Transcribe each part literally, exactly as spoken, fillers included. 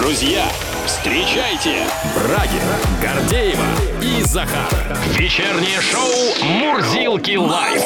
Друзья, встречайте Брагина, Гордеева и Захар. Вечернее шоу «Мурзилки лайф».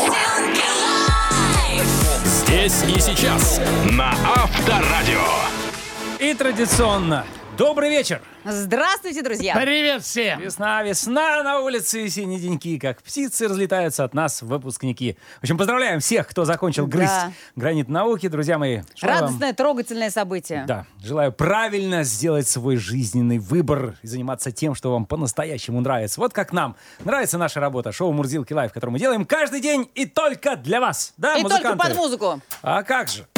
Здесь и сейчас на Авторадио. И традиционно добрый вечер. Здравствуйте, друзья. Привет всем. Весна, весна на улице, синие деньки, как птицы, разлетаются от нас выпускники. В общем, поздравляем всех, кто закончил грызть Да. гранит науки, друзья мои. Желаю вам- Радостное, трогательное событие. Да, желаю правильно сделать свой жизненный выбор и заниматься тем, что вам по-настоящему нравится. Вот как нам нравится наша работа, шоу «Мурзилки лайф», которое мы делаем каждый день и только для вас. Да, И музыканты? только под музыку. А как же?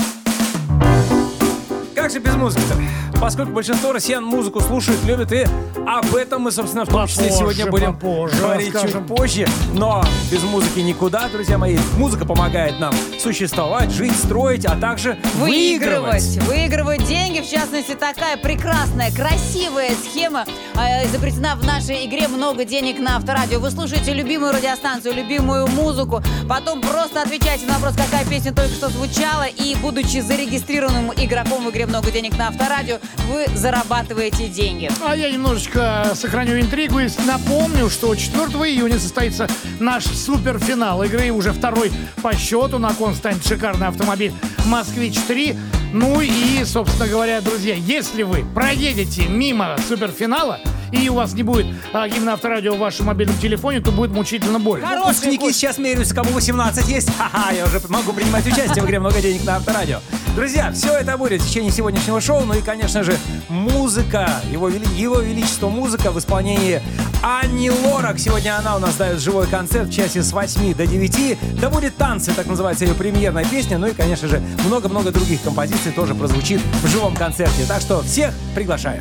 Как же без музыки-то? Поскольку большинство россиян музыку слушают, любят, и об этом мы, собственно, в том числе Попозже, сегодня будем попозже говорить расскажем. чуть позже. Но без музыки никуда, друзья мои. Музыка помогает нам существовать, жить, строить, а также выигрывать. Выигрывать. Выигрывать деньги. В частности, такая прекрасная, красивая схема э, изобретена в нашей игре «Много денег» на Авторадио. Вы слушаете любимую радиостанцию, любимую музыку. Потом просто отвечаете на вопрос, какая песня только что звучала. И, будучи зарегистрированным игроком в игре «Много денег» на Авторадио, вы зарабатываете деньги. А я немножечко сохраню интригу и напомню, что четвёртого июня состоится наш суперфинал игры, уже второй по счету. На кон станет шикарный автомобиль «Москвич три». Ну и, собственно говоря, друзья, если вы проедете мимо суперфинала и у вас не будет а, гимна Авторадио в вашем мобильном телефоне, то будет мучительно больно. Хороший Выпускники курс. сейчас меряются, кому восемнадцать есть. Ха-ха, я уже могу принимать участие в игре «Много денег» на Авторадио. Друзья, все это будет в течение сегодняшнего шоу. Ну и, конечно же, музыка, его, вели... его величество музыка в исполнении Ани Лорак. Сегодня она у нас дает живой концерт в часе с восьми до девяти. Да будет танцы, так называется ее премьерная песня. Ну и, конечно же, много-много других композиций тоже прозвучит в живом концерте. Так что всех приглашаем.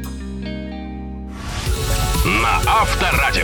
На Авторадио.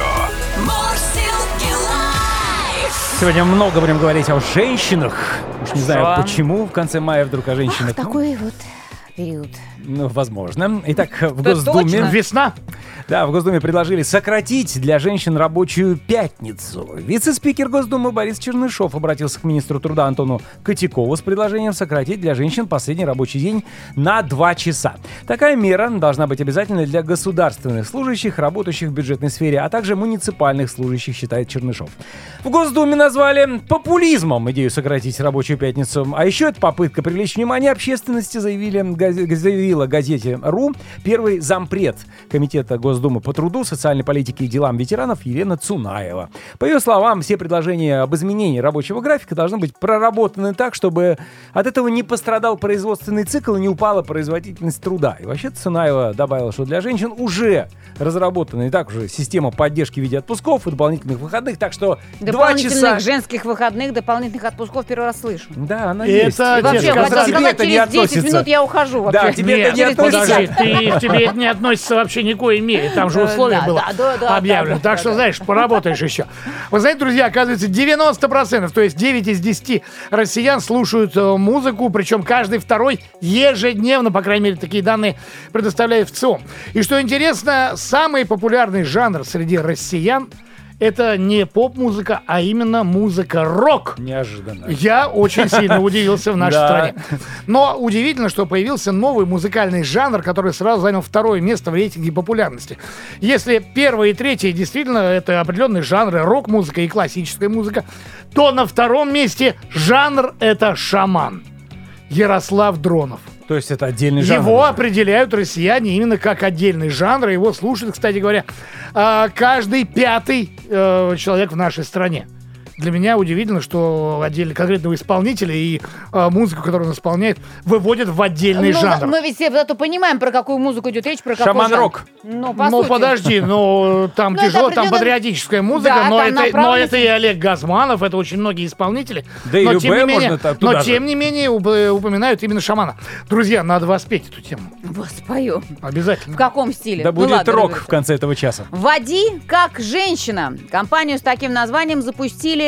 Сегодня много будем говорить о женщинах. Уж не знаю Хорошо. почему в конце мая вдруг о женщинах. Такой вот период. Ну, возможно. Итак, в Да Госдуме... точно. Весна. Да, в Госдуме предложили сократить для женщин рабочую пятницу. Вице-спикер Госдумы Борис Чернышов обратился к министру труда Антону Котякову с предложением сократить для женщин последний рабочий день на два часа. Такая мера должна быть обязательной для государственных служащих, работающих в бюджетной сфере, а также муниципальных служащих, считает Чернышов. В Госдуме назвали популизмом идею сократить рабочую пятницу. А еще это попытка привлечь внимание общественности, заявили, газ- заявила газете «Ру» первый зампред Комитета Госдумы по труду, социальной политике и делам ветеранов Елена Цунаева. По ее словам, все предложения об изменении рабочего графика должны быть проработаны так, чтобы от этого не пострадал производственный цикл и не упала производительность труда. И вообще Цунаева добавила, что для женщин уже разработана и так уже система поддержки в виде отпусков и дополнительных выходных, так что два Дополнительных часа... женских выходных, дополнительных отпусков первый раз слышу. Да, она И есть. это И вообще, тебе вот сказали. сказать, Тебе это не через десять относится. минут я ухожу вообще. Да, тебе это не Через относится. пятьдесят. Подожди, ты, тебе это не относится вообще никакой мере. Там же Э, условия да, было да, да, да, объявлено. да, Так да, что, да. знаешь, поработаешь еще. Вы знаете, друзья, оказывается, девяносто процентов, то есть девять из десяти россиян слушают э, музыку, причем каждый второй ежедневно, по крайней мере, такие данные предоставляет ВЦИОМ. И что интересно, самый популярный жанр среди россиян — это не поп-музыка, а именно музыка рок. Неожиданно. Я очень сильно удивился в нашей Да. стране. Но удивительно, что появился новый музыкальный жанр, который сразу занял второе место в рейтинге популярности. Если первое и третье действительно это определенные жанры, рок-музыка и классическая музыка, то на втором месте жанр это шаман. Ярослав Дронов. То есть это отдельный жанр. Его определяют россияне именно как отдельный жанр. Его слушает, кстати говоря, а, каждый пятый э, человек в нашей стране. Для меня удивительно, что отдельно конкретного исполнителя и э, музыку, которую он исполняет, выводят в отдельный Ну, жанр. мы ведь все зато понимаем, про какую музыку идет речь, про какой Шаман-рок. жанр. Ну, по Ну, сути. подожди, ну, там Ну, это тяжело, там определенно- патриотическая музыка, Да, но, там это, но направленность. это и Олег Газманов, это очень многие исполнители. Да и но, Любэ тем не менее, можно та- туда но же. тем не менее уп- упоминают именно шамана. Друзья, надо воспеть эту тему. Вот, спою. В Обязательно. каком стиле? Да Ну, будет ладно, рок ребята. в конце этого часа. «Води как женщина». Компанию с таким названием запустили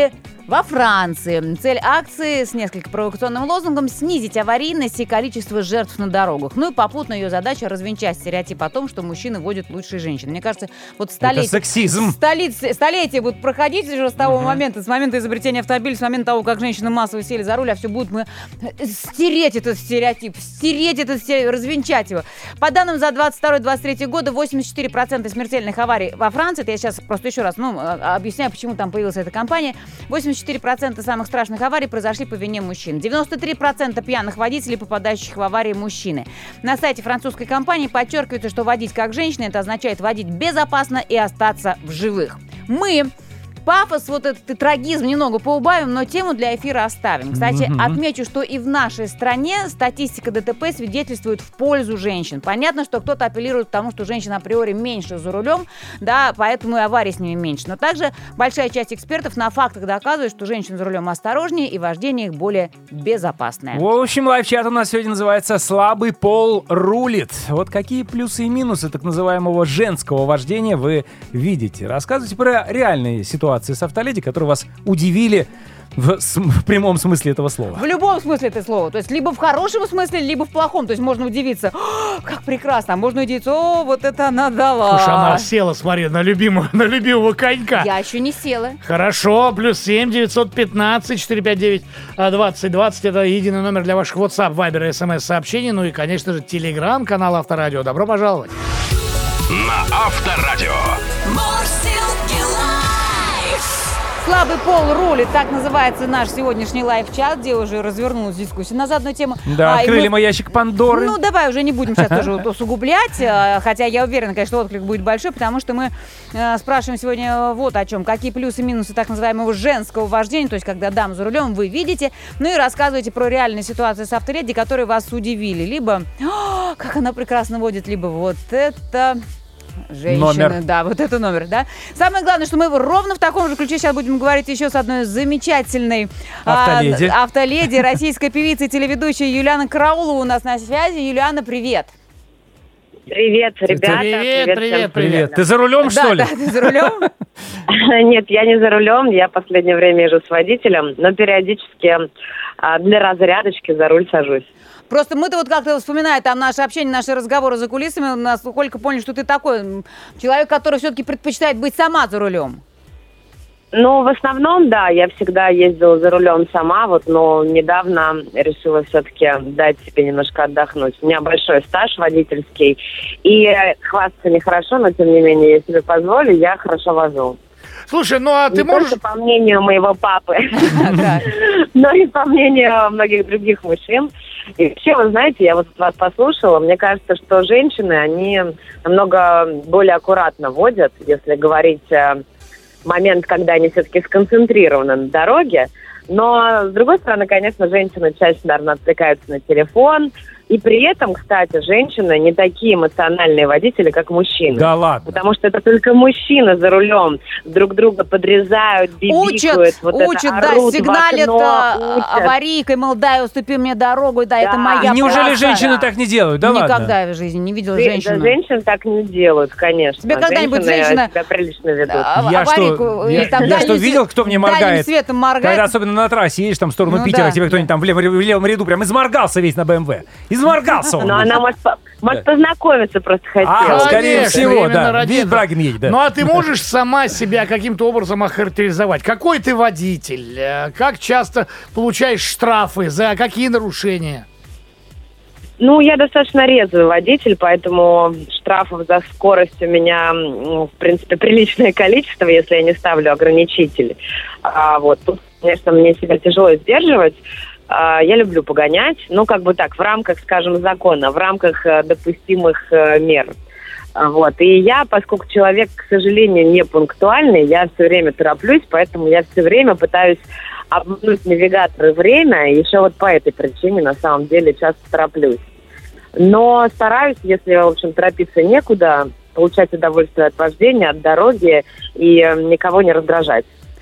Во Франции цель акции с несколько провокационным лозунгом — снизить аварийность и количество жертв на дорогах. Ну и попутно ее задача — развенчать стереотип о том, что мужчины водят лучше женщин. Мне кажется, вот столетия, Это сексизм. столетия, столетия будут проходить уже с того uh-huh. момента, с момента изобретения автомобиля, с момента того, как женщины массово сели за руль, а все будет мы стереть этот стереотип, стереть этот стереотип, развенчать его. По данным за двадцать второй — двадцать третий годы, восемьдесят четыре процента смертельных аварий во Франции, это я сейчас просто еще раз ну, объясняю, почему там появилась эта компания, восемьдесят четыре процента самых страшных аварий произошли по вине мужчин. девяносто три процента пьяных водителей, попадающих в аварии, мужчины. На сайте французской компании подчеркивается, что водить как женщина — это означает водить безопасно и остаться в живых. Мы пафос, вот этот и трагизм немного поубавим, но тему для эфира оставим. Кстати, mm-hmm. отмечу, что и в нашей стране статистика ДТП свидетельствует в пользу женщин. Понятно, что кто-то апеллирует к тому, что женщин априори меньше за рулем, да, поэтому и аварий с ними меньше. Но также большая часть экспертов на фактах доказывает, что женщины за рулем осторожнее и вождение их более безопасное. В общем, лайв-чат у нас сегодня называется «Слабый пол рулит». Вот какие плюсы и минусы так называемого женского вождения вы видите? Рассказывайте про реальные ситуации с автоледи, которые вас удивили в, в прямом смысле этого слова. В любом смысле этого слова. То есть либо в хорошем смысле, либо в плохом. То есть можно удивиться, как прекрасно. А можно удивиться, о, вот это она дала. Слушай, она села, смотри, на любимого, на любимого конька. Я еще не села. Хорошо, плюс семь девятьсот пятнадцать четыреста пятьдесят девять двадцать двадцать. Это единый номер для ваших WhatsApp, Viber и эс эм эс-сообщений. Ну и, конечно же, Telegram-канал Авторадио. Добро пожаловать. На Авторадио. «Слабый пол рулит», так называется наш сегодняшний лайв-чат, где уже развернулась дискуссия на заданную тему. Да, а, открыли мы... мы ящик Пандоры. Ну, давай уже не будем сейчас тоже усугублять, хотя я уверена, конечно, отклик будет большой, потому что мы э, спрашиваем сегодня вот о чем. Какие плюсы и минусы так называемого женского вождения, то есть когда дам за рулем, вы видите, ну и рассказывайте про реальные ситуации с автоледи, которые вас удивили. Либо, как она прекрасно водит, либо вот это... Женщины, номер. Да, вот это номер, да. Самое главное, что мы ровно в таком же ключе сейчас будем говорить еще с одной замечательной автоледи, а, автоледи российской певицей и телеведущей Юлиана Караулова у нас на связи. Юлиана, привет. Привет, ребята. Привет, привет, привет. Привет. Ты за рулем, что да, ли? Да, ты за рулем? Нет, я не за рулем, я в последнее время езжу с водителем, но периодически для разрядочки за руль сажусь. Просто мы-то вот как-то вспоминая там наше общение, наши разговоры за кулисами, у нас только поняли, что ты такой человек, который все-таки предпочитает быть сама за рулем. Ну, в основном, да, я всегда ездила за рулем сама, вот, но недавно решила все-таки дать себе немножко отдохнуть. У меня большой стаж водительский, и хвастаться нехорошо, но тем не менее, я себе позволю, я хорошо вожу. Слушай, ну а ты не можешь... только по мнению моего папы, но и по мнению многих других мужчин. И вообще, вы знаете, я вот вас послушала, мне кажется, что женщины, они намного более аккуратно водят, если говорить момент, когда они все-таки сконцентрированы на дороге. Но, с другой стороны, конечно, женщины чаще, наверное, отвлекаются на телефон. И при этом, кстати, женщины не такие эмоциональные водители, как мужчины. Да ладно. Потому что это только мужчины за рулем друг друга подрезают, бибикают. Учат, вот учат, это, да, орут сигналят окно, аварийкой, мол, дай, уступи мне дорогу, да, Да. это моя И неужели полоса. женщины так не делают? Да Никогда ладно? я в жизни не видела Жен- женщину. Да, женщин так не делают, конечно. Тебе когда-нибудь Женщины женщина- себя прилично ведут. А, Я аварийку, что, и я, там я дальним что свет- видел, кто мне дальним моргает? светом моргает. Когда особенно на трассе едешь там в сторону Ну Питера, да, тебе кто-нибудь да. там в левом, в левом ряду прям изморгался весь на БМВ. Изморгался он. Но она может, по- может познакомиться просто А, хотела. скорее Конечно, всего, именно да. ради Видишь, этого. Брагин едет, да. Ну а ты можешь сама себя каким-то образом охарактеризовать? Какой ты водитель? Э, Как часто получаешь штрафы? За какие нарушения? Ну, я достаточно резвый водитель, поэтому штрафов за скорость у меня, ну, в принципе, приличное количество, если я не ставлю ограничитель. А, вот тут, конечно, мне себя тяжело сдерживать. А, я люблю погонять, ну, как бы так, в рамках, скажем, закона, в рамках а, допустимых а, мер. А, вот. И я, поскольку человек, к сожалению, не пунктуальный, я все время тороплюсь, поэтому я все время пытаюсь обмануть навигатор и время, и еще вот по этой причине, на самом деле, часто тороплюсь. Но стараюсь, если, в общем, торопиться некуда, получать удовольствие от вождения, от дороги и э, никого не раздражать.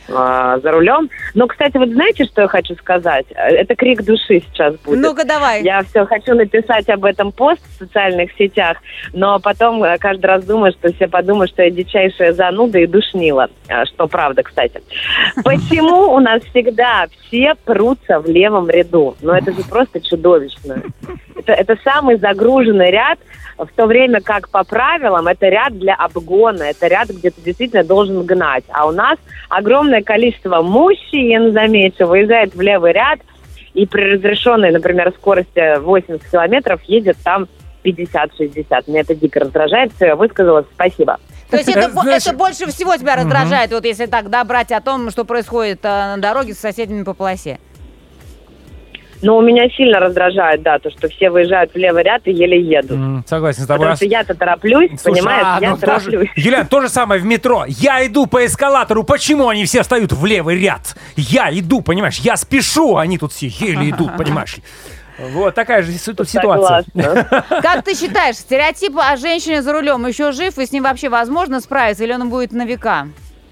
э, за рулем. Но, кстати, вот знаете, что я хочу сказать? Это крик души сейчас будет. Ну-ка, давай. Я все хочу написать об этом пост в социальных сетях, но потом каждый раз думаю, что все подумают, что я дичайшая зануда и душнила. Что правда, кстати. Почему у нас всегда все прутся в левом ряду? Ну, это же просто чудовищно. Это, это самый загруженный ряд, в то время как по правилам это ряд для обгона, это ряд, где ты действительно должен гнать. А у нас огромное количество мужчин, замечу, выезжает в левый ряд и при разрешенной, например, скорости восемьдесят километров едет там пятьдесят-шестьдесят. Меня это дико раздражает. Все, я высказалась. Спасибо. То есть это, Знаешь, это больше всего тебя раздражает, вот если так, да, брать о том, что происходит а, на дороге с соседями по полосе? Но у меня сильно раздражает, да, то, что все выезжают в левый ряд и еле едут. М, Согласен с тобой. Потому Раз- что я-то тороплюсь, Слушай, понимаешь, а, я ну, тоже- тороплюсь. Юлиан, то же самое в метро. Я иду по эскалатору, почему они все встают в левый ряд? Я иду, понимаешь, я спешу, они тут все еле идут, понимаешь. Вот такая же си- тут ситуация. Согласна. Как ты считаешь, стереотип о женщине за рулем еще жив, и с ним вообще возможно справиться, или он будет на века?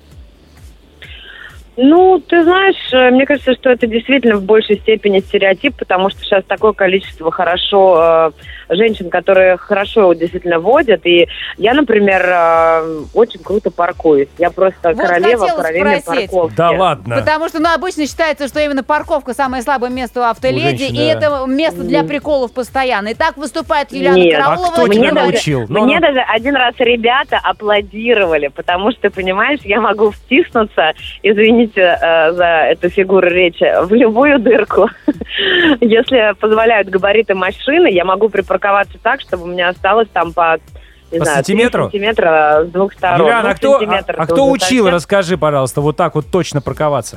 Ну, ты знаешь, э, мне кажется, что это действительно в большей степени стереотип, потому что сейчас такое количество хорошо э, женщин, которые хорошо действительно водят. И я, например, э, очень круто паркуюсь. Я просто Вот королева хотела параллельной спросить. парковки. Да ладно. Потому что, ну, обычно считается, что именно парковка самое слабое место у автоледи, женщин, и да. это место для приколов постоянно. И так выступает Юлиана Нет. Караулова. А кто и тебя Мне говорит, научил? Ну, Мне ну. даже один раз ребята аплодировали, потому что, понимаешь, я могу втиснуться, извините э, за эту фигуру речи, в любую дырку. Если позволяют габариты машины, я могу припарковаться так, чтобы у меня осталось там по, не По знаю, три сантиметру? сантиметра с двух сторон. Юлиан, Ну, а кто, а, сантиметр а это кто уже учил, совсем. расскажи, пожалуйста, вот так вот точно парковаться?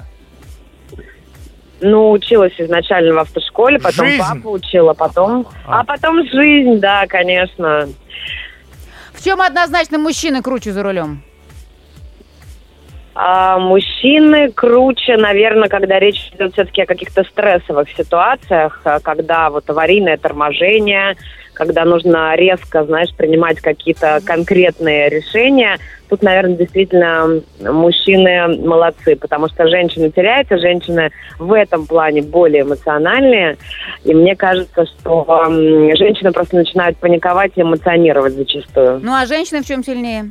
Ну, училась изначально в автошколе, потом Жизнь. папа учила, потом... А. А потом жизнь, да, конечно. В чем однозначно мужчины круче за рулем? А мужчины круче, наверное, когда речь идет все-таки о каких-то стрессовых ситуациях, а, когда вот аварийное торможение, когда нужно резко, знаешь, принимать какие-то конкретные решения. Тут, наверное, действительно мужчины молодцы, потому что женщины теряются, женщины в этом плане более эмоциональные. И мне кажется, что м, женщины просто начинают паниковать и эмоционировать зачастую. Ну, а женщины в чем сильнее?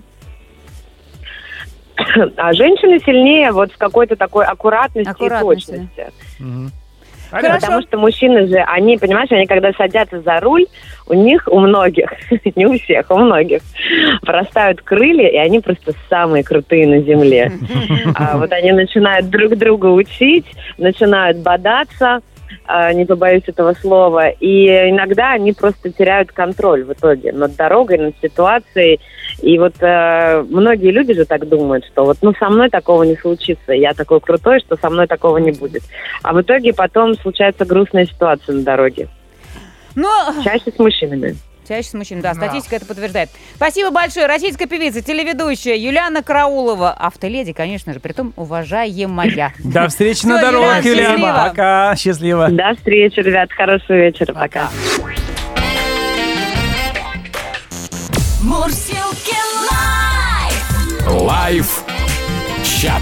А женщины сильнее вот в какой-то такой аккуратности, Аккуратности. и точности. Мгм. Хорошо. Потому что мужчины же, они, понимаешь, они когда садятся за руль, у них, у многих, не у всех, у многих, вырастают крылья, и они просто самые крутые на земле. А вот они начинают друг друга учить, начинают бодаться, а, не побоюсь этого слова, и иногда они просто теряют контроль в итоге над дорогой, над ситуацией. И вот э, многие люди же так думают, что вот ну со мной такого не случится, я такой крутой, что со мной такого не будет. А в итоге потом случается грустная ситуация на дороге. Ну, Чаще с мужчинами. чаще с мужчинами, да, статистика это подтверждает. Спасибо большое. Российская певица, телеведущая Юлиана Караулова. Автоледи, конечно же, притом уважаемая. До встречи на Всё, дорогах, Юлиан, Юлиан. счастливо. Пока, счастливо. До встречи, ребят. Хорошего вечера. Пока. Мурсилки лайф! Лайф чат.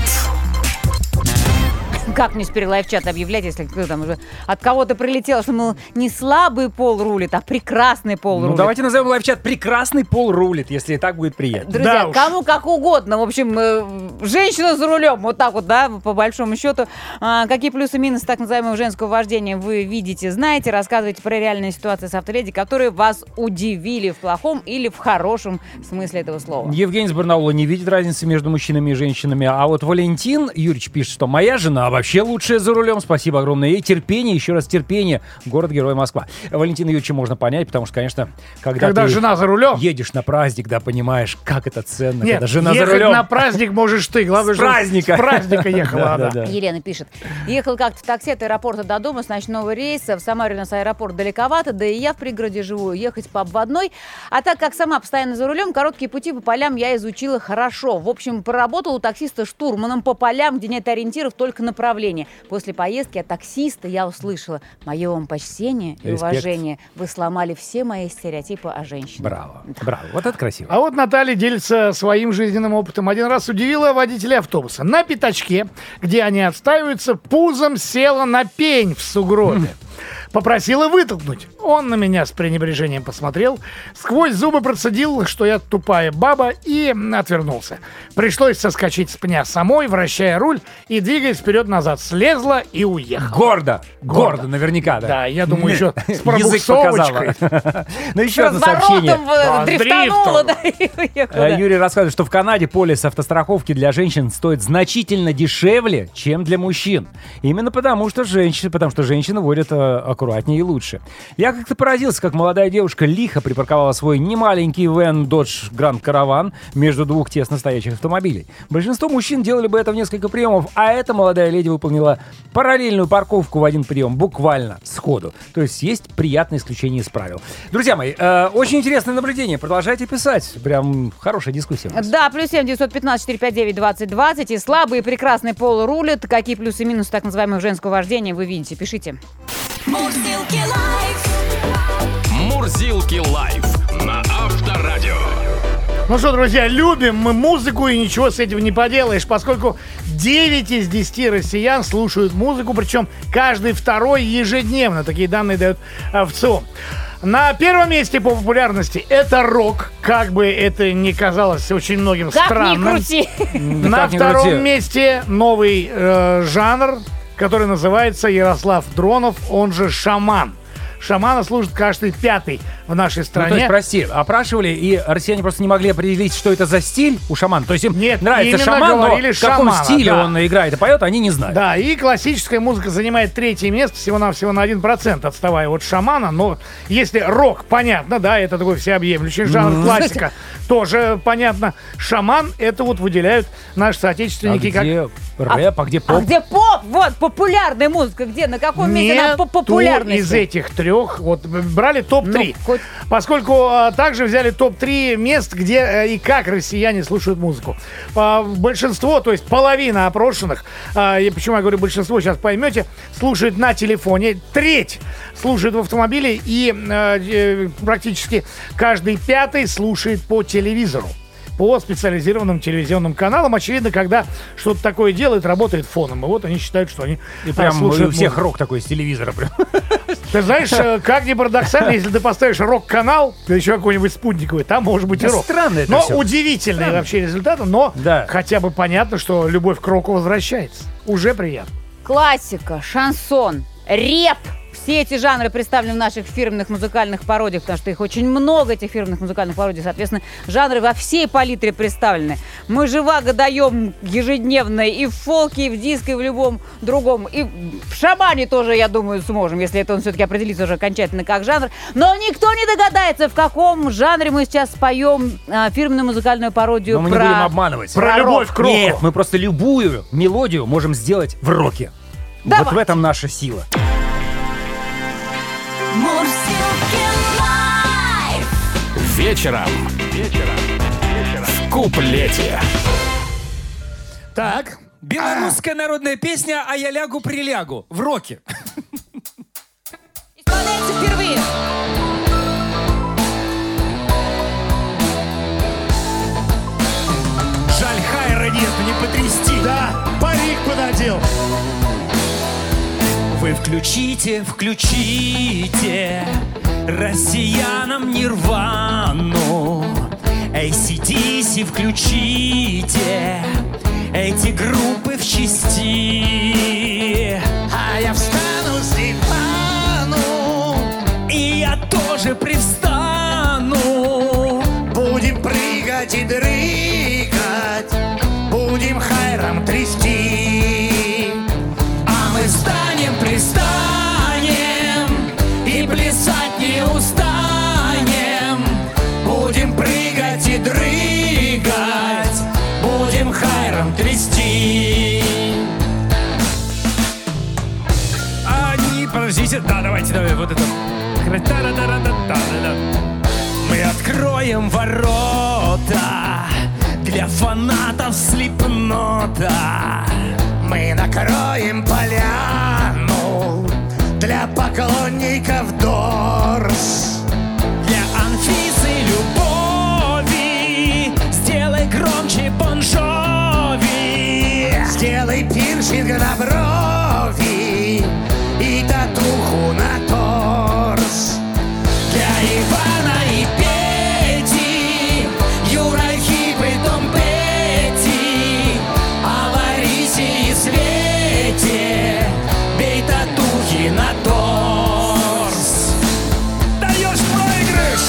Как мне теперь лайв-чат объявлять, если кто там уже от кого-то прилетело, что, мол, не слабый пол рулит, а прекрасный пол Ну, рулит. давайте назовем лайв-чат «Прекрасный пол рулит», если и так будет приятно. Друзья, Да уж. кому как угодно. В общем, э, женщина за рулем, вот так вот, да, по большому счету. А, какие плюсы и минусы так называемого женского вождения вы видите, знаете. Рассказывайте про реальные ситуации с автоледи, которые вас удивили в плохом или в хорошем смысле этого слова. Евгений из Барнаула не видит разницы между мужчинами и женщинами. А вот Валентин Юрьевич пишет, что моя жена вообще лучшая за рулем. Спасибо огромное ей. Терпение, еще раз терпение. Город-герой Москва. Валентина Юрьевича можно понять, потому что, конечно, когда, Когда ты жена за рулем. едешь на праздник, да, понимаешь, как это ценно, Нет, когда жена за ехать рулем. на праздник можешь ты. Главное, С что праздника. С праздника ехала Да, она. да, да. Елена пишет. Ехал как-то в такси от аэропорта до дома с ночного рейса. В Самаре у нас аэропорт далековато, да и я в пригороде живу. Ехать по обводной. А так как сама постоянно за рулем, короткие пути по полям я изучила хорошо. В общем, проработал у таксиста штурманом по полям, где нет ориентиров, только направления. управления. После поездки от таксиста я услышала: мое вам почтение и Респект. уважение. Вы сломали все мои стереотипы о женщинах. Браво, браво. Вот это красиво. А вот Наталья делится своим жизненным опытом. Один раз удивила водителя автобуса. На пятачке, где они отстаиваются, пузом села на пень в сугробе. Попросила вытолкнуть. Он на меня с пренебрежением посмотрел, сквозь зубы процедил, что я тупая баба, и отвернулся. Пришлось соскочить с пня самой, вращая руль и двигаясь вперед-назад. Слезла и уехала. Гордо. Гордо, Гордо. наверняка, да. Да, я думаю, еще с Язык пробуксовочкой. показала. Ну, еще одно сообщение. Разворотом Да, в- дрифтанула, дрифтом. да, и уехала. Э, Юрий рассказывает, что в Канаде полис автостраховки для женщин стоит значительно дешевле, чем для мужчин. Именно потому, что женщины, потому что женщины водят э, аккуратнее и лучше. Я как-то поразился, как молодая девушка лихо припарковала свой немаленький вэн Dodge Grand Caravan между двух тесно стоящих автомобилей. Большинство мужчин делали бы это в несколько приемов, а эта молодая леди выполнила параллельную парковку в один прием, буквально сходу. То есть есть приятное исключение из правил. Друзья мои, э, очень интересное наблюдение. Продолжайте писать. Прям хорошая дискуссия у нас. Да, плюс семь девятьсот пятнадцать четыре пять девять двадцать двадцать. И слабый, и прекрасный пол рулят. Какие плюсы и минусы так называемого женского вождения вы видите? Пишите. Мурзилки лайф. Мурзилки лайф на Авторадио. Ну что, друзья, любим мы музыку, и ничего с этим не поделаешь, поскольку девять из десяти россиян слушают музыку, причем каждый второй ежедневно. Такие данные дает ВЦИОМ. На первом месте по популярности это рок, как бы это ни казалось очень многим Как странным. ни крути. На Как ни втором крути. месте новый э, жанр, который называется Ярослав Дронов, он же шаман. Шамана служит каждый пятый в нашей Ну, стране. то есть, прости, опрашивали, и россияне просто не могли определить, что это за стиль у шамана. То есть им Нет, нравится именно шаман, но говорили в каком шамана, стиле да. он играет и поет, они не знают. Да, и классическая музыка занимает третье место, всего-навсего на один процент, отставая от шамана. Но если рок, понятно, да, это такой всеобъемлющий жанр, классика, тоже понятно. Шаман, это вот выделяют наши А соотечественники как... где рэп, а где поп? А где поп? Вот, популярная музыка. Где? На каком месте она по Нету популярности? из этих трех, вот брали топ три, Ну, хоть- поскольку а, также взяли топ три мест, где а, и как россияне слушают музыку. А, большинство, то есть половина опрошенных, а, и почему я говорю большинство, сейчас поймете, слушает на телефоне, треть слушает в автомобиле, и а, э, практически каждый пятый слушает по телевизору. По специализированным телевизионным каналам. Очевидно, когда что-то такое делает, работает фоном. И вот они считают, что они И а, прям у слушают всех музыку. рок такой с телевизора прям. Ты знаешь, э, как ни парадоксально, если ты поставишь рок-канал, ты еще какой-нибудь спутниковый, там может быть и Да рок. странно это Но всё. удивительные вообще результаты, но Да. хотя бы понятно, что любовь к року возвращается. Уже приятно. Классика, шансон, рэп. Все эти жанры представлены в наших фирменных музыкальных пародиях, потому что их очень много, этих фирменных музыкальных пародий. Соответственно, жанры во всей палитре представлены. Мы живаго даем ежедневно и в фолке, и в диско, и в любом другом. И в шамане тоже, я думаю, сможем, если это он все-таки определится уже окончательно как жанр. Но никто не догадается, в каком жанре мы сейчас споем а, фирменную музыкальную пародию Но мы про... не будем обманывать. Про любовь к року. Нет, мы просто любую мелодию можем сделать в роке. Давай. Вот в этом наша сила. Мурзилки лайф. Вечером. Вечером. В куплете. Так, Белорусская народная песня «А я лягу-прилягу» в роке. Исполняется впервые. Жаль, хайра нет, не потрясти. да, парик пододел. Вы включите, включите россиянам Нирвану. эй си ди си включите, эти группы в части. А я встану с дивану, И я тоже привстану. будем прыгать и дрыгать, будем хайром трясти. А мы встанем, пристанем и плясать не устанем. Будем прыгать и дрыгать, будем хайром трясти. Они, подождите, да, давайте, давай, вот это. Та-ра-та-ра-та-та-та-та. Мы откроем ворота для фанатов Слипнота. Мы накроем поляну для поклонников Дорс. Для Анфисы любови сделай громче Бон Джови. Сделай пирсинг на брови и татуху на торс. Для Ивана и Пети, Юрахип и Том Петти, а Ларисе и Свете бей татухи на торс. Даешь проигрыш!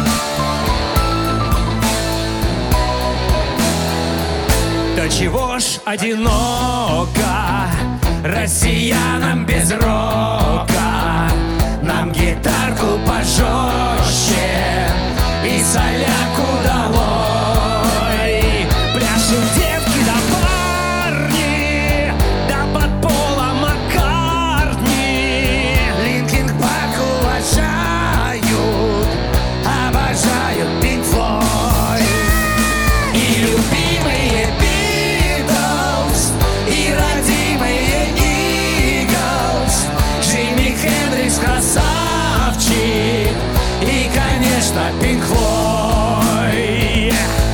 Да чего ж одиноко россиянам без рока? Нам гитарку пожестче и солянку долой. Пляшут девки да парни, да под полом Маккартни. Линкин Парк уважают, обожают Пинк Флойд. И любимые Битлз, и родимые Иглз, Джимми Хендрикс красавчик, и, конечно, Пинк Флойд.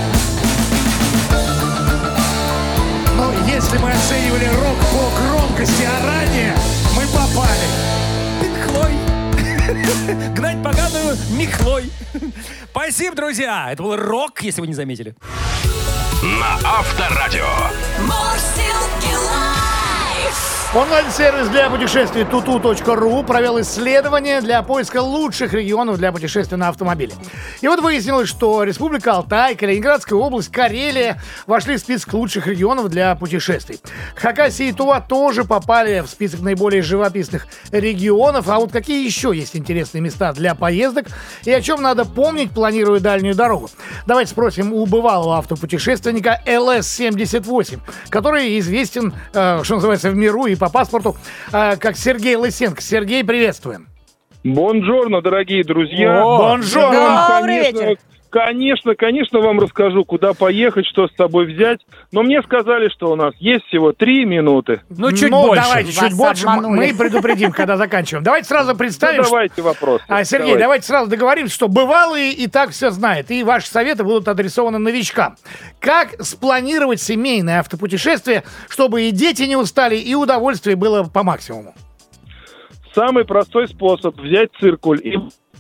Ну, если мы оценивали рок по громкости орания, мы попали. Пинхлой. Гнать поганую Михлой. Спасибо, друзья. Это был рок, если вы не заметили. На Авторадио. Мурзилки лайф. Онлайн-сервис для путешествий туту точка ру провел исследование для поиска лучших регионов для путешествий на автомобиле. И вот выяснилось, что Республика Алтай, Калининградская область, Карелия вошли в список лучших регионов для путешествий. Хакасия и Тува тоже попали в список наиболее живописных регионов. А вот какие еще есть интересные места для поездок и о чем надо помнить, планируя дальнюю дорогу? Давайте спросим у бывалого автопутешественника эл эс семьдесят восемь, который известен, э, что называется, в миру и по паспорту, э, как Сергей Лысенко. Сергей, приветствуем. Бонжорно, дорогие друзья. О, бонжорно. Добрый вечер. Конечно, конечно, вам расскажу, куда поехать, что с собой взять. Но мне сказали, что у нас есть всего три минуты. Ну, чуть ну, больше. давайте, Вас чуть больше. м- обманули. Мы предупредим, когда заканчиваем. Давайте сразу представим, Ну, что- давайте вопрос. А, Сергей, Давайте. давайте сразу договоримся, что бывалые и так все знают, и ваши советы будут адресованы новичкам. Как спланировать семейное автопутешествие, чтобы и дети не устали, и удовольствие было по максимуму? Самый простой способ взять циркуль и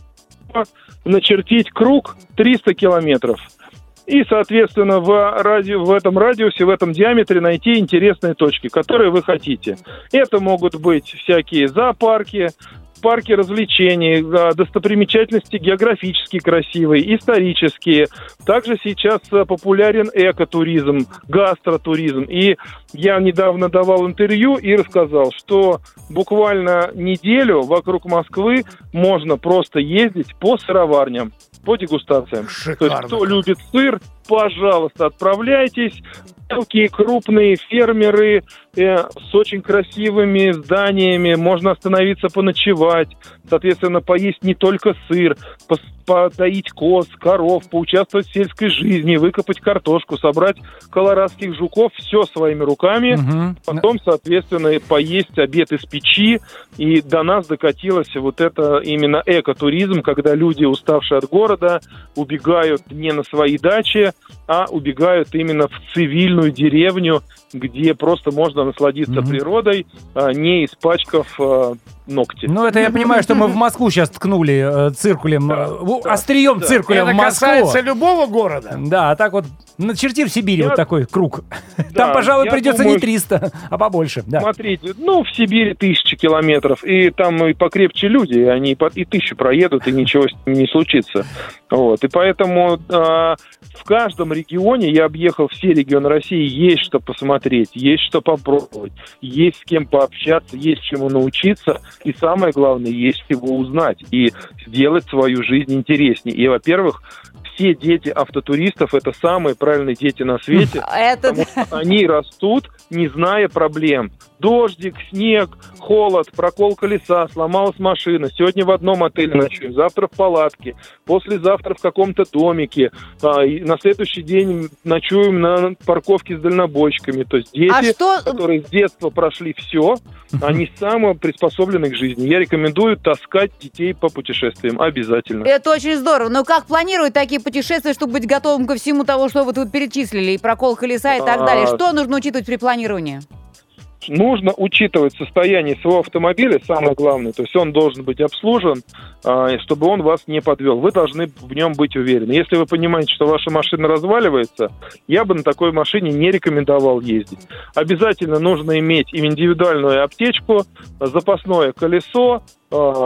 начертить круг триста километров. И, соответственно, в, ради... в этом радиусе, в этом диаметре найти интересные точки, которые вы хотите. Это могут быть всякие зоопарки, парки развлечений, а, достопримечательности географически красивые, исторические. Также сейчас а, популярен экотуризм, гастротуризм. И я недавно давал интервью и рассказал, что буквально неделю вокруг Москвы можно просто ездить по сыроварням, по дегустациям. Шикарно. То есть, кто любит сыр, пожалуйста, отправляйтесь. Мелкие, крупные фермеры э, с очень красивыми зданиями. Можно остановиться поночевать. Соответственно, поесть не только сыр, пос- потоить коз, коров, поучаствовать в сельской жизни, выкопать картошку, собрать колорадских жуков. Все своими руками. Мгм. Потом, соответственно, поесть обед из печи. И до нас докатилось вот это именно экотуризм, когда люди, уставшие от города, убегают не на свои дачи, а убегают именно в цивильную деревню, где просто можно насладиться Мгм. природой, а, не испачкав а, ногти. Ну, это я понимаю, что мы в Москву сейчас ткнули э, циркулем, Да, э, в- да, острием да. циркуля Это в Москву. касается любого города. Да, а так вот, начерти в Сибири Я- вот такой круг. Да, Там, пожалуй, я придется думаю, не триста, а побольше. Да. Смотрите, ну, в Сибири тысячи километров, и там и покрепче люди, и они по- и тысячу проедут, и ничего с ними не случится. Вот, и поэтому а, в каждом регионе, я объехал все регионы России, есть что посмотреть, есть что попробовать, есть с кем пообщаться, есть чему научиться, и самое главное, есть чего узнать, и сделать свою жизнь интереснее. И, во-первых, все дети автотуристов – это самые правильные дети на свете, Это потому что они растут не зная проблем. Дождик, снег, холод, прокол колеса, сломалась машина. Сегодня в одном отеле ночуем, завтра в палатке, послезавтра в каком-то домике. А, и на следующий день ночуем на парковке с дальнобойщиками. То есть дети, А что- которые с детства прошли все, они самые приспособлены к жизни. Я рекомендую таскать детей по путешествиям. Обязательно. Это очень здорово. Но как планировать такие путешествия, чтобы быть готовым ко всему того, что вы тут перечислили, и прокол колеса и так А, далее? Что нужно учитывать при планировании? Нужно учитывать состояние своего автомобиля, самое главное. То есть он должен быть обслужен, а, чтобы он вас не подвел. Вы должны в нем быть уверены. Если вы понимаете, что ваша машина разваливается, я бы на такой машине не рекомендовал ездить. Обязательно нужно иметь индивидуальную аптечку, запасное колесо, а,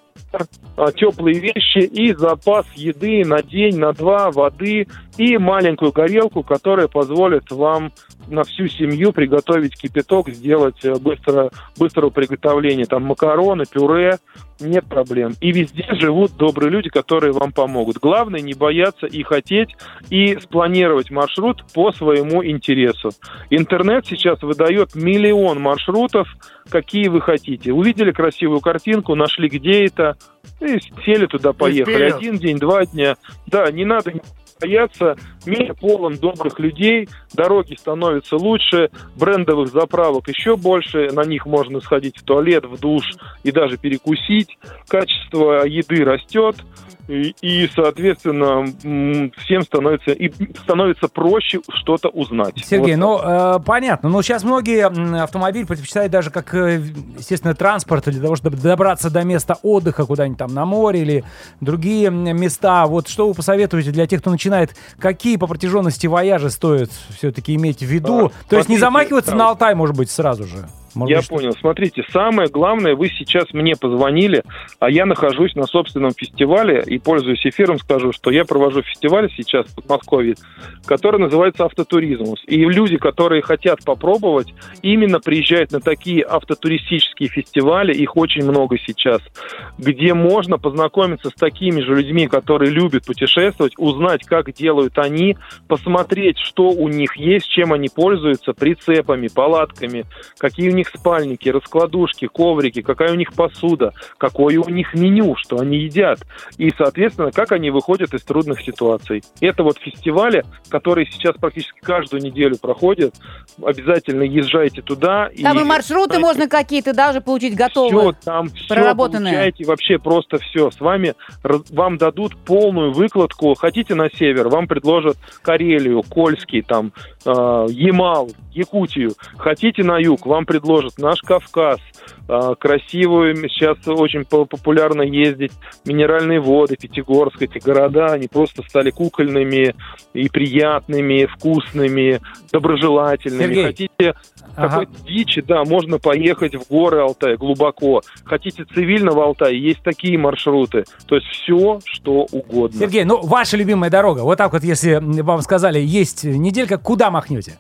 теплые вещи и запас еды на день, на два, воды и маленькую горелку, которая позволит вам на всю семью приготовить кипяток, сделать быстро, быстрого приготовления, там макароны, пюре, нет проблем. И везде живут добрые люди, которые вам помогут. Главное не бояться и хотеть, и спланировать маршрут по своему интересу. Интернет сейчас выдает миллион маршрутов, какие вы хотите. Увидели красивую картинку, нашли, где это, и сели туда, поехали. вперед. Один день, два дня. Да, не надо бояться. Мир полон добрых людей, дороги становятся лучше, брендовых заправок еще больше, на них можно сходить в туалет, в душ и даже перекусить. Качество еды растет. И, и, соответственно, м, всем становится, и становится проще что-то узнать. Сергей, Вот ну, так. э, понятно. Но сейчас многие м, автомобиль предпочитают даже как, э, естественно, транспорт для того, чтобы добраться до места отдыха куда-нибудь там на море или другие м, места. Вот что вы посоветуете для тех, кто начинает? Какие по протяженности вояжи стоит все-таки иметь в виду? А, То есть не смотрите, замахиваться да. на Алтай, может быть, сразу же? Может Я быть, что- понял. Смотрите, самое главное, вы сейчас мне позвонили, а я нахожусь на собственном фестивале и, пользуясь эфиром, скажу, что я провожу фестиваль сейчас в Подмосковье, который называется «Автотуризм». И люди, которые хотят попробовать, именно приезжают на такие автотуристические фестивали, их очень много сейчас, где можно познакомиться с такими же людьми, которые любят путешествовать, узнать, как делают они, посмотреть, что у них есть, чем они пользуются, прицепами, палатками, какие у них спальники, раскладушки, коврики, какая у них посуда, какое у них меню, что они едят. И, соответственно, как они выходят из трудных ситуаций. Это вот фестивали, которые сейчас практически каждую неделю проходят. Обязательно езжайте туда. Там и маршруты можно какие-то даже получить готовые. Все, там все проработанные. получаете, вообще просто все. С вами, раз- вам дадут полную выкладку. Хотите на север, вам предложат Карелию, Кольский, там, э, Ямал, Якутию. Хотите на юг, вам предложат наш Кавказ, э, красивую, сейчас очень по- популярно ездить, минеральные воды, Пятигорск, эти города, они просто стали кукольными и приятными, вкусными, доброжелательными. Сергей. Хотите Ага. какой-то дичи, да, можно поехать в горы Алтая глубоко. Хотите цивильно в Алтае, есть такие маршруты. То есть все, что угодно. Сергей, ну, ваша любимая дорога. Вот так вот, если вам сказали, есть неделька, куда махнете?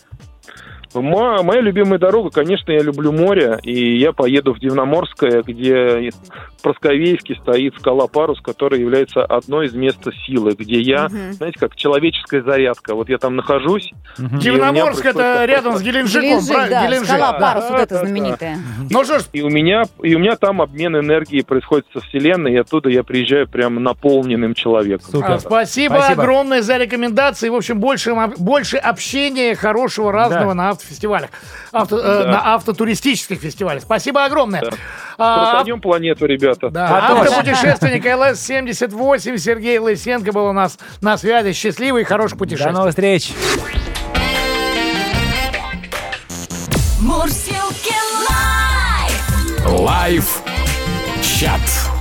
Мо- Моя любимая дорога, конечно, я люблю море, и я поеду в Дивноморское, где в Просковейске стоит скала Парус, которая является одной из мест силы, где я, знаете, как человеческая зарядка. Вот я там нахожусь. и у меня Дивноморск — это происходит- рядом с Геленджиком, Геленджик, правильно? да, Геленджик. скала Да. Парус, вот Да, эта да, знаменитая. Ну что ж, И у меня, и у меня там обмен энергии происходит со Вселенной, и оттуда я приезжаю прям наполненным человеком. Супер. а, спасибо, Спасибо. огромное за рекомендации. В общем, больше, больше общения хорошего, разного Да. на автофестивалях. Авто, э, Да. на автотуристических фестивалях. Спасибо огромное. Да. А, Крутанем планету, ребята. Да, Потом. автопутешественник эл эс семьдесят восемь Сергей Лысенко был у нас на связи. Счастливый и хороших До путешествий. новых встреч! Мурсилки лайф. Лайф чат.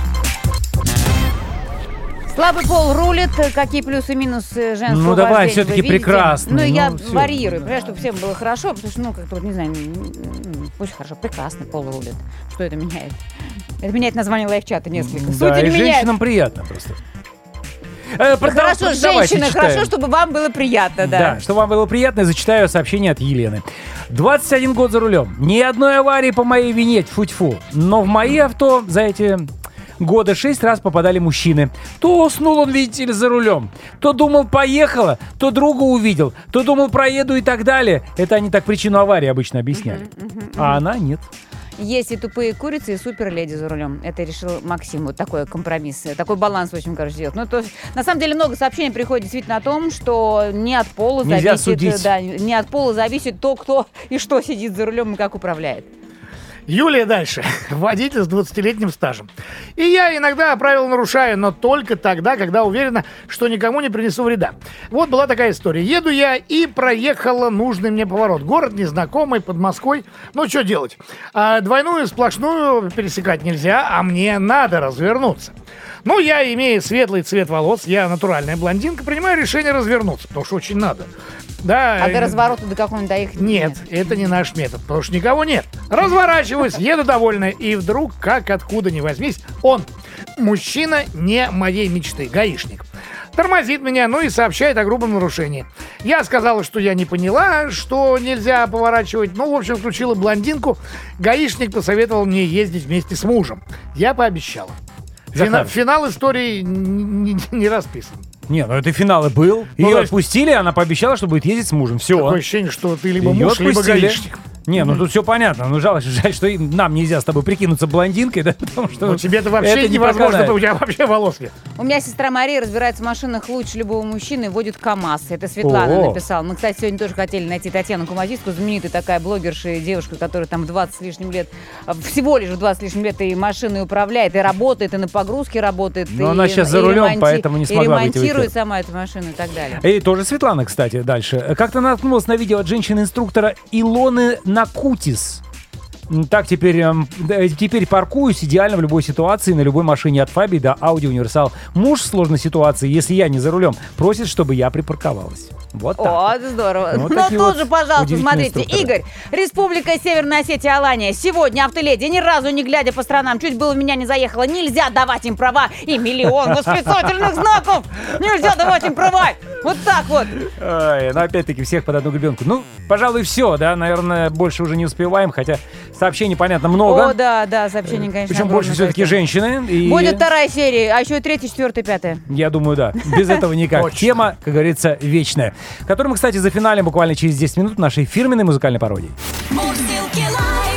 Слабый пол рулит. Какие плюсы и минусы женского Ну, давай, вождения всё-таки вы видите? прекрасно. Ну, я Ну, всё. варьирую, понимаешь, чтобы всем было хорошо, потому что, ну, как-то, вот, не знаю, м, м, пусть хорошо, прекрасный пол рулит. Что это меняет? Это меняет название лайфчата несколько. Суть Да, не и меняет. женщинам приятно просто. Э, продав- Хорошо, давайте женщины, читаем. хорошо, чтобы вам было приятно, да. Да, чтобы вам было приятно, я зачитаю сообщение от Елены. двадцать один год за рулем. Ни одной аварии по моей вине, тьфу-тьфу. Но в мои авто за эти года шесть раз попадали мужчины. То уснул он, видите ли, за рулем, то думал, поехала, то друга увидел, то думал, проеду и так далее. Это они так причину аварии обычно объясняли. А она нет. Есть и тупые курицы, и суперледи за рулем. Это решил Максим. Вот такой компромисс, такой баланс, в общем, короче, делать. Ну, то есть, на самом деле, много сообщений приходит действительно о том, что не от пола Нельзя зависит, судить. да, не от пола зависит то, кто и что сидит за рулем и как управляет. Юлия дальше. Водитель с двадцатилетним стажем. И я иногда правила нарушаю, но только тогда, когда уверена, что никому не принесу вреда. Вот была такая история. Еду я и проехала нужный мне поворот. Город незнакомый, под Москвой. Ну, что делать? А двойную сплошную пересекать нельзя, а мне надо развернуться. Ну, я, имея светлый цвет волос, я натуральная блондинка, принимаю решение развернуться, потому что очень надо. Да, А до разворота до какого-нибудь доехать? нет, это не наш метод, потому что никого нет. Разворачиваюсь, еду довольная, и вдруг, как откуда ни возьмись, он, мужчина не моей мечты, гаишник, тормозит меня, ну и сообщает о грубом нарушении. Я сказала, что я не поняла, что нельзя поворачивать. Ну, в общем, включила блондинку. Гаишник посоветовал мне ездить вместе с мужем. Я пообещала. Фина- Захар. финал истории н- н- не расписан. Не, ну это финал и был. Ну, Ее то есть- отпустили, она пообещала, что будет ездить с мужем. Все. Такое ощущение, что ты либо Её муж, либо отпустили. гаишник. Не, ну тут все понятно. Ну жаль, жаль, что и нам нельзя с тобой прикинуться блондинкой, да? Потому что Ну, тебе-то вообще это не невозможно, проканает. у тебя вообще волос нет. У меня сестра Мария разбирается в машинах лучше любого мужчины и водит КамАЗ. Это Светлана О. написала. Мы, кстати, сегодня тоже хотели найти Татьяну Кумазистку, знаменитая такая блогерша и девушка, которая там в двадцать с лишним лет, всего лишь в двадцать с лишним лет и машиной управляет, и работает, и на погрузке работает. Но и, она сейчас за и рулем, ремонти- поэтому не смогла И выйти в ремонтирует эфир. сама эту машину и так далее. И тоже Светлана, кстати, дальше. Как-то наткнулась на видео от женщины-инструктора Илоны Накутис. М, Так, теперь, эм, да, теперь паркуюсь идеально в любой ситуации, на любой машине от Фаби до Audi Универсал. Муж в сложной ситуации, если я не за рулем, просит, чтобы я припарковалась. Вот так. О, это здорово. Вот Ну, такие тоже, вот пожалуйста, удивительные смотрите. инструкторы. Игорь, Республика Северная Осетия, Алания. Сегодня автоледи, ни разу не глядя по сторонам, чуть было в меня не заехала. Нельзя давать им права. И миллион восклицательных знаков. Нельзя давать им права. Вот так вот. Ай, ну, опять-таки, всех под одну гребенку. Ну, пожалуй, все, да, наверное, больше уже не успеваем, хотя сообщений, понятно, много. О, да, да, сообщение, конечно. Причем огромное больше все-таки количество. женщины. И Будет вторая серия, а еще и третья, четвертая, пятая. я думаю, да. Без этого никак. Точно. Тема, как говорится, вечная. Которую мы, кстати, зафиналим буквально через десять минут нашей фирменной музыкальной пародии. Мурзилки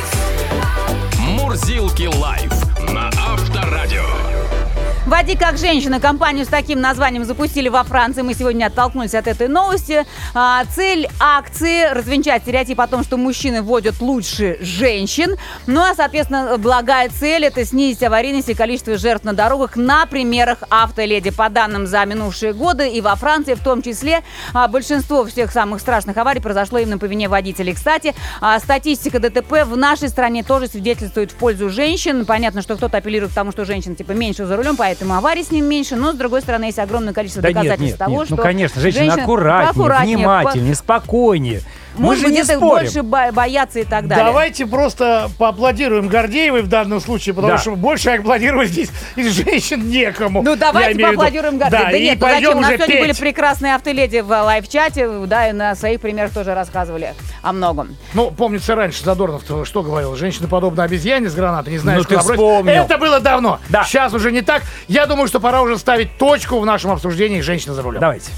лайф. Мурзилки лайф на Авторадио. «Води как женщина». Компанию с таким названием запустили во Франции. Мы сегодня оттолкнулись от этой новости. А, цель акции – развенчать стереотип о том, что мужчины водят лучше женщин. Ну а, соответственно, благая цель – это снизить аварийность и количество жертв на дорогах на примерах автоледи. По данным за минувшие годы и во Франции в том числе, а, большинство всех самых страшных аварий произошло именно по вине водителей. Кстати, а, статистика ДТП в нашей стране тоже свидетельствует в пользу женщин. Понятно, что кто-то апеллирует к тому, что женщин типа меньше за рулем, поэтому аварий с ним меньше, но, с другой стороны, есть огромное количество Да нет, доказательств нет, того, нет. что... Ну, конечно, женщины, женщины аккуратнее, поаккуратнее, внимательнее, спокойнее. по- Мы Может же быть, не это спорим. больше бо- боятся и так далее. Давайте просто поаплодируем Гордеевой в данном случае, потому Да. что больше аплодировать здесь из женщин некому. Ну, Я давайте имею в виду. поаплодируем Гордеевой. Да, Да и нет, ну пойдем зачем? У нас уже сегодня были петь. прекрасные автоледи в лайв-чате, да, и на своих примерах тоже рассказывали о многом. Ну, помнится, раньше Задорнов что говорил? Женщина подобна обезьяне с гранатой, не знаешь, Ну, ты куда бросить. вспомнил. Это было давно. Да. Сейчас уже не так. Я думаю, что пора уже ставить точку в нашем обсуждении «Женщина за рулем». Давайте.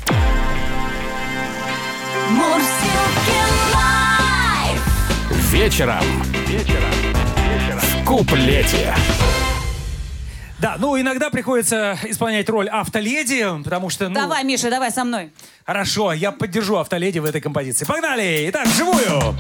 Мурзилки лайф. Вечером. Вечером. В куплете. Да, ну иногда приходится исполнять роль автоледи, потому что, ну... Давай, Миша, давай со мной. Хорошо, я поддержу автоледи в этой композиции. Погнали! Итак, вживую!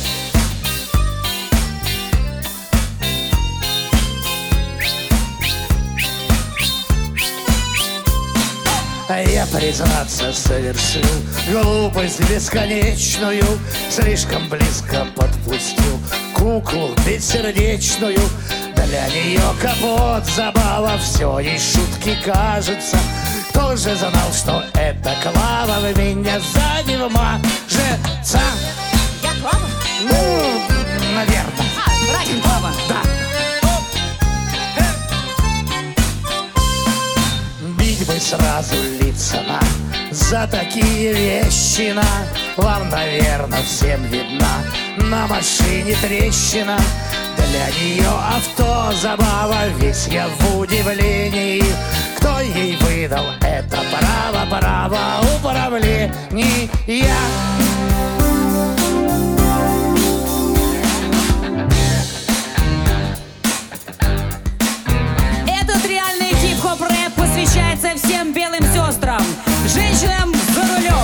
А я, признаться, совершил глупость бесконечную, слишком близко подпустил куклу бессердечную. Для нее капот, забава, все ей шутки кажется. Кто же знал, что эта Клава в меня сзади вмажется? Я Клава? Ну, наверное. А, братик Клава. Да. Бить бы сразу лица за такие вещи. Вам, наверное, всем видна на машине трещина. Для нее авто забава, весь я в удивлении. Кто ей выдал это право, право управления? Этот реальный хип-хоп-рэп посвящается всем белым сестрам, женщинам за рулем.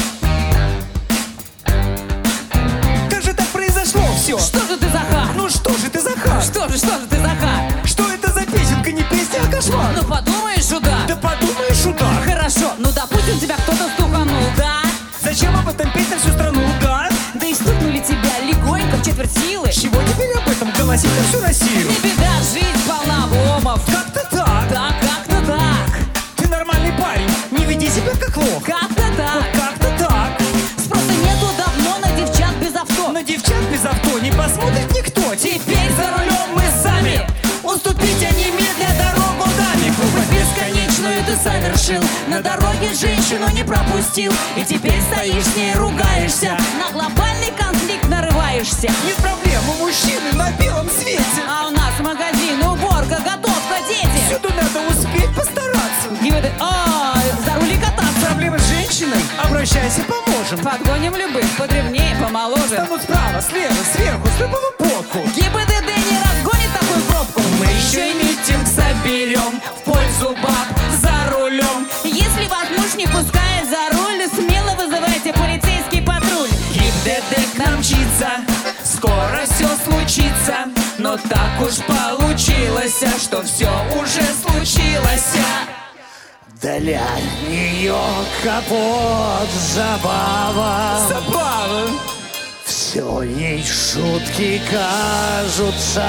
Как же так произошло все? Что же ты, Захар? Ну что же ты, Захар? Что же, что же ты, Захар? Что это за песенка, не песня, а кошмар? Ну подумаешь, удар. Да подумаешь, удар. Хорошо, ну допустим, тебя кто-то стуканул, да? Зачем об этом петь на всю страну, да? Да и стукнули тебя легонько в четверть силы. Чего теперь об этом голосить на всю Россию? Не беда, жизнь полна обломов. Как-то так. Да, как-то так. Ты нормальный парень, не веди себя как лох. Как-то так. Как-то так. Спроса нету давно на девчат без авто. На девчат без авто не посмотрит никто. Теперь за рулем мы сами. Уступите немедля дорогу даме. Глупость бесконечную ты совершил. На дороге женщину не пропустил. И теперь стоишь с ней, ругаешься. На глобальный конфликт нарываешься. Нет проблем, у мужчины на белом свете. А у нас магазин, уборка, готовка, дети. Всюду надо успеть постараться. И вы, а, за руль и кататься. Проблемы с женщиной? Обращайся, поможем. Подгоним любых, подревнее, помоложе. Станут справа, слева, сверху, с любого боку. ГИБДД не разгонит такую пробку. Мы еще и митинг соберем в пользу баб за рулем. Если вас муж не пускает за руль, смело вызывайте полицейский патруль. ГИБДД к нам мчится, скоро все случится. Но так уж получилось, что все уже случилось. Для нее капот забава. Забава. Все ей шутки кажутся.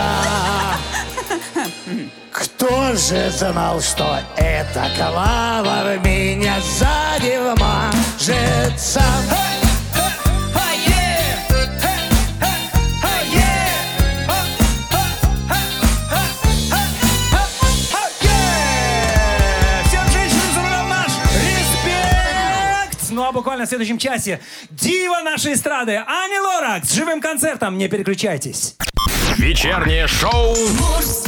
Кто же знал, что эта клава в меня сзади вмажется? Ну а буквально в следующем часе дива нашей эстрады Ани Лорак с живым концертом. Не переключайтесь. Вечернее шоу Мужские